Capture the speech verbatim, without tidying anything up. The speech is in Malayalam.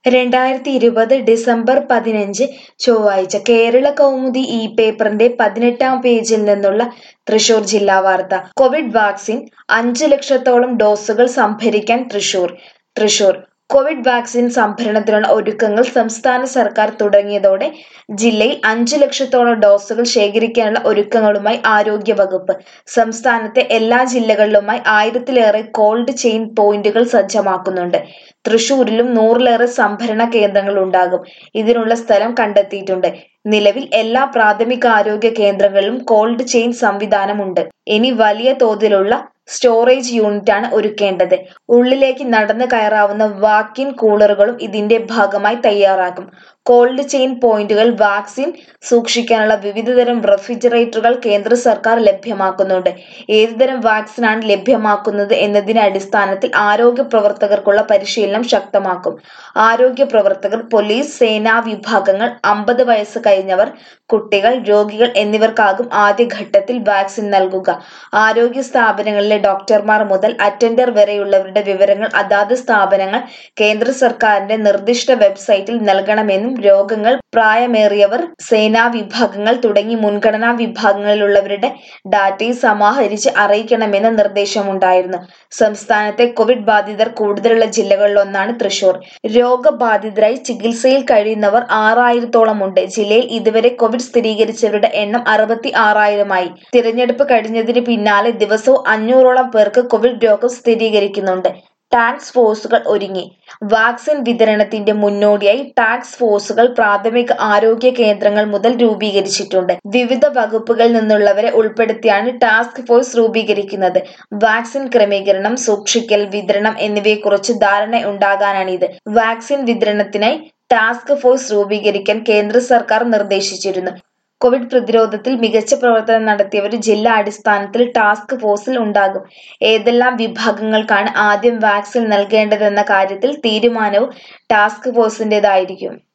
രണ്ടായിരത്തി ഇരുപത് ഡിസംബർ പതിനഞ്ച് ചൊവ്വാഴ്ച കേരള കൗമുദി ഈ പേപ്പറിന്റെ പതിനെട്ടാം പേജിൽ നിന്നുള്ള തൃശൂർ ജില്ലാ വാർത്ത. കോവിഡ് വാക്സിൻ അഞ്ച് ലക്ഷത്തോളം ഡോസുകൾ സംഭരിക്കാൻ തൃശൂർ. തൃശൂർ കോവിഡ് വാക്സിൻ സംഭരണത്തിനുള്ള ഒരുക്കങ്ങൾ സംസ്ഥാന സർക്കാർ തുടങ്ങിയതോടെ ജില്ലയിൽ അഞ്ചു ലക്ഷത്തോളം ഡോസുകൾ ശേഖരിക്കാനുള്ള ഒരുക്കങ്ങളുമായി ആരോഗ്യ വകുപ്പ്. സംസ്ഥാനത്തെ എല്ലാ ജില്ലകളിലുമായി ആയിരത്തിലേറെ കോൾഡ് ചെയിൻ പോയിന്റുകൾ സജ്ജമാക്കുന്നുണ്ട്. തൃശൂരിലും നൂറിലേറെ സംഭരണ കേന്ദ്രങ്ങൾ ഉണ്ടാകും. ഇതിനുള്ള സ്ഥലം കണ്ടെത്തിയിട്ടുണ്ട്. നിലവിൽ എല്ലാ പ്രാഥമികാരോഗ്യ കേന്ദ്രങ്ങളിലും കോൾഡ് ചെയിൻ സംവിധാനമുണ്ട്. ഇനി വലിയ തോതിലുള്ള സ്റ്റോറേജ് യൂണിറ്റാണ് ഒരുക്കേണ്ടത്. ഉള്ളിലേക്ക് നടന്നു കയറാവുന്ന വാക്ക്-ഇൻ കൂളറുകളും ഇതിന്റെ ഭാഗമായി തയ്യാറാക്കും. കോൾഡ് ചെയിൻ പോയിന്റുകൾ വാക്സിൻ സൂക്ഷിക്കാനുള്ള വിവിധതരം റെഫ്രിജറേറ്ററുകൾ കേന്ദ്ര സർക്കാർ ലഭ്യമാക്കുന്നുണ്ട്. ഏതുതരം വാക്സിനാണ് ലഭ്യമാക്കുന്നത് എന്നതിന്റെ അടിസ്ഥാനത്തിൽ ആരോഗ്യ പ്രവർത്തകർക്കുള്ള പരിശീലനം ശക്തമാക്കും. ആരോഗ്യ പ്രവർത്തകർ, പോലീസ്, സേനാ വിഭാഗങ്ങൾ, അമ്പത് വയസ്സ് കഴിഞ്ഞവർ, കുട്ടികൾ, രോഗികൾ എന്നിവർക്കാകും ആദ്യഘട്ടത്തിൽ വാക്സിൻ നൽകുക. ആരോഗ്യ സ്ഥാപനങ്ങളിലെ ഡോക്ടർമാർ മുതൽ അറ്റൻഡർ വരെയുള്ളവരുടെ വിവരങ്ങൾ അതാത് സ്ഥാപനങ്ങൾ കേന്ദ്ര സർക്കാരിന്റെ നിർദ്ദിഷ്ട വെബ്സൈറ്റിൽ നൽകണമെന്നും രോഗങ്ങൾ, പ്രായമേറിയവർ, സേനാ വിഭാഗങ്ങൾ തുടങ്ങി മുൻഗണനാ വിഭാഗങ്ങളിലുള്ളവരുടെ ഡാറ്റയും സമാഹരിച്ച് അറിയിക്കണമെന്ന നിർദ്ദേശമുണ്ടായിരുന്നു. സംസ്ഥാനത്തെ കോവിഡ് ബാധിതർ കൂടുതലുള്ള ജില്ലകളിലൊന്നാണ് തൃശൂർ. രോഗബാധിതരായി ചികിത്സയിൽ കഴിയുന്നവർ ആറായിരത്തോളമുണ്ട്. ജില്ലയിൽ ഇതുവരെ കോവിഡ് സ്ഥിരീകരിച്ചവരുടെ എണ്ണം അറുപത്തി ആറായിരമായി. തിരഞ്ഞെടുപ്പ് കഴിഞ്ഞതിന് പിന്നാലെ ദിവസവും അഞ്ഞൂറോളം പേർക്ക് കോവിഡ് രോഗം സ്ഥിരീകരിക്കുന്നുണ്ട്. ടാസ്ക് ഫോഴ്സുകൾ ഒരുങ്ങി. വാക്സിൻ വിതരണത്തിന്റെ മുന്നോടിയായി ടാസ്ക് ഫോഴ്സുകൾ പ്രാഥമിക ആരോഗ്യ കേന്ദ്രങ്ങൾ മുതൽ രൂപീകരിച്ചിട്ടുണ്ട്. വിവിധ വകുപ്പുകളിൽ നിന്നുള്ളവരെ ഉൾപ്പെടുത്തിയാണ് ടാസ്ക് ഫോഴ്സ് രൂപീകരിക്കുന്നത്. വാക്സിൻ ക്രമീകരണം, സൂക്ഷിക്കൽ, വിതരണം എന്നിവയെക്കുറിച്ച് ധാരണയുണ്ടാകാനാണിത്. വാക്സിൻ വിതരണത്തിനായി ടാസ്ക് ഫോഴ്സ് രൂപീകരിക്കാൻ കേന്ദ്ര സർക്കാർ നിർദ്ദേശിച്ചിരുന്നു. കോവിഡ് പ്രതിരോധത്തിൽ മികച്ച പ്രവർത്തനം നടത്തിയവർ ജില്ലാ അടിസ്ഥാനത്തിൽ ടാസ്ക് ഫോഴ്സിൽ ഉണ്ടാകും. ഏതെല്ലാം വിഭാഗങ്ങൾക്കാണ് ആദ്യം വാക്സിൻ നൽകേണ്ടതെന്ന കാര്യത്തിൽ തീരുമാനവും ടാസ്ക് ഫോഴ്സിന്റേതായിരിക്കും.